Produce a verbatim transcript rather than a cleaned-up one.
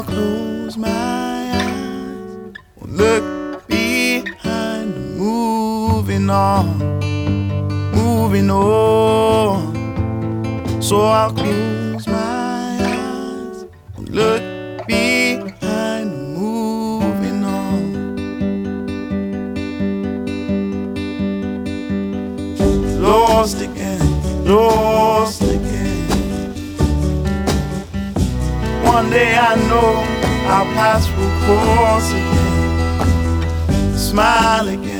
Close my eyes, look behind, moving on, moving on. So I'll close my eyes, look behind, moving on. Lost again, lost again. One day I know our paths will cross again. Smile again.